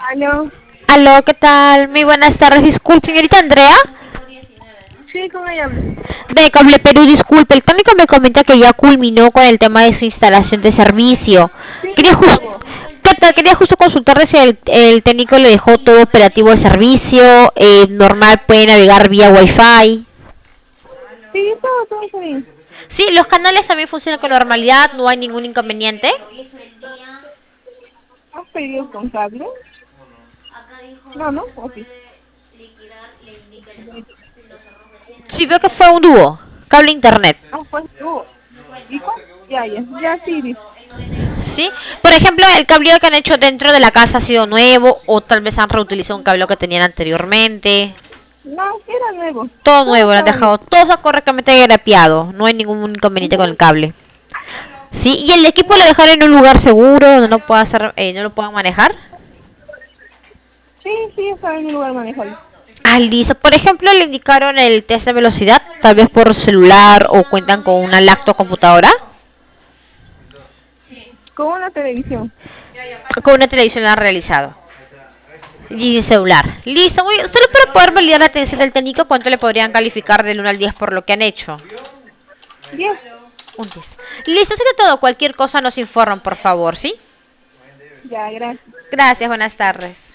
Aló, Aló, ¿qué tal? Muy buenas tardes. Disculpe, señorita Andrea. sí, con ella hablo. De Cable Perú, disculpe. El técnico me comenta que ya culminó con el tema de su instalación de servicio. Sí, Quería ya justo, acabó. ¿qué tal? Quería justo consultarle si el técnico le dejó todo operativo el servicio. Normal, puede navegar vía Wi-Fi. Sí, todo está bien. Sí, los canales también funcionan con normalidad, no hay ningún inconveniente. ¿Has pedido con cable? No, no, o sí. Sí, veo que fue un dúo, cable internet. Ah, pues tú. ¿Hijo? Ya, sí, dice. ¿Sí? Por ejemplo, el cableado que han hecho dentro de la casa ha sido nuevo o tal vez han reutilizado un cableado que tenían anteriormente. No, era nuevo. Todo Todo nuevo, lo han estaba dejado nuevo. todo correctamente grapeado. No hay ningún inconveniente con el Ujú. cable. ¿Sí? ¿Y el equipo lo No, dejaron en un lugar seguro donde no pueda hacer, no lo puedan manejar? sí, estaba en un lugar manejable. Ah, listo. Por ejemplo, le indicaron el test de velocidad, tal vez por celular o cuentan con una lacto computadora. Con una televisión. Con una televisión lo han realizado. Y celular. Listo. Solo para poder validar la atención del técnico, ¿cuánto le podrían calificar del 1 al 10 por lo que han hecho? 10. Un 10. Listo, eso es todo. Cualquier cosa nos informan, por favor, ¿sí? Ya, gracias. Gracias, buenas tardes.